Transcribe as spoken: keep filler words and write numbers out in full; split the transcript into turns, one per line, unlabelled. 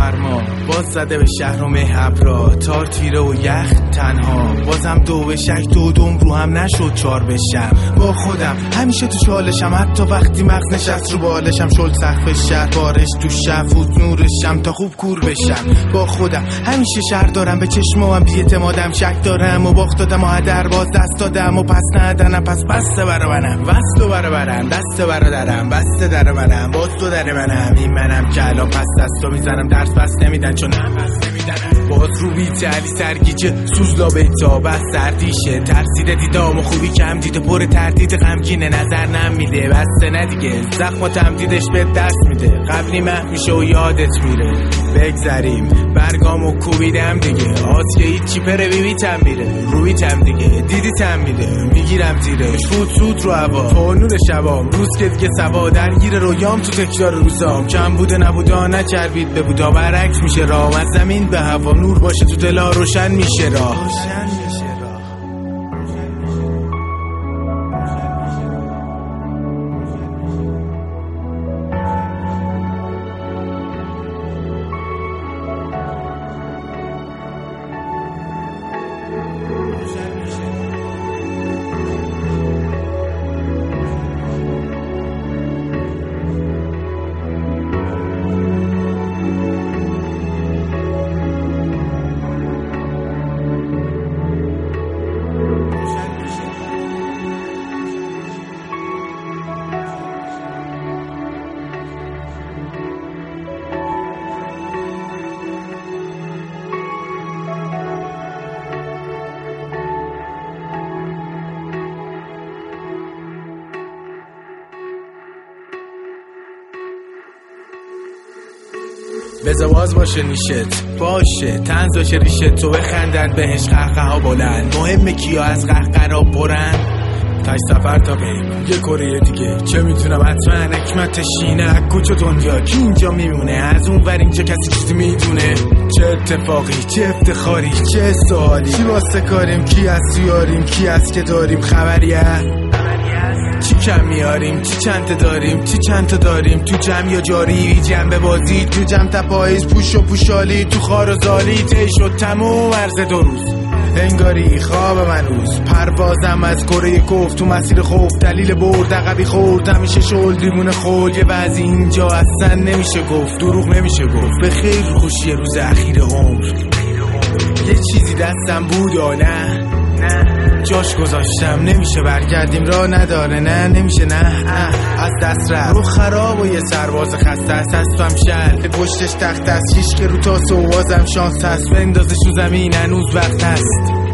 سرما باز زده به شهر و مهبرا، تار تیره و یخ تنها، بازم دو به شک دو دوم رو هم نشد چار بشم. با خودم همیشه تو چالشم، حتی وقتی مغز نشست رو بالشم. شل سقف شهر بارش تو شفوت نورشم تا خوب کور بشم. با خودم همیشه شهر دارم، به چشمام بی اعتمادم، شک دارم و باخت دادم و هدر باز دست دادم و پس ندنم. پس بسته برا منم، وصل و برا برم، دست برادرم، بسته در منم، باز تو در منم. این منم که الان پس دستو میزنم، درس پس نمیدن چون هم پس نمیدنم. باز رو بیت علی سرگیجه سوزلا بیتا بس سردیشه، ترسیده دیدام و خوبی کم دیده، پر تردید غمگینه، نظر نمیده بسته ندیگه، زخم و تمدیدش به دست میده، قبلی مح میشه و یادت میره. بگذریم برگام و کوبیدم دیگه، آت که هیچی پره بیبیتم میره، رویتم دیگه دیدیتم میده، میگیرم زیرش فوت سود رو هوا، تو نور شبام روز که دیگه سوا، درگیر رویام تو تکرار روزام، کم بوده نبودا نچربید به بودا، برعکس میشه راه، از زمین به هوا نور باشه تو دلا، روشن میشه راه. بذار باز باشه نیشت باشه، طنز باشه ریشت، تو بخندن بهش قهقه ها بلند، مهمه کیا از قهقرا برن. تای سفر تا بریم یه کره دیگه، چه میتونم حتما حکمت شینه، کوچه دنیا کی اینجا میمونه، از اون ور اینجا کسی چیزی میدونه. چه اتفاقی چه افتخاری چه سوالی، چی واسه کاریم کی از سیاریم، کی از که داریم خبریه، چی کم میاریم چی چند تا داریم، چی چند تا داریم تو جمع یا جاری، جنب بازی تو جمع تا پاییز، پوش و پوشالی تو خار و زالی، تی شد تموم عرض دو روز، انگاری خواب من روز، پروازم از کره کف تو مسیر خوف، دلیل برد عقبی خورد، همیشه شل دیمونه خول، یه بعضی اینجا اصلا نمیشه گفت، دروغ نمیشه گفت، به خیر خوشی روز اخیر عمر، یه چیزی دستم بود یا نه نه جاش گذاشتم، نمیشه برگردیم راه نداره، نه نمیشه نه اه. از دست رفت رو خراب و یه سرباز خسته است، هستم شل پشتش تخت است، شیش که رو تاس و وازم شانس هست، بندازش رو زمین هنوز وقت هست.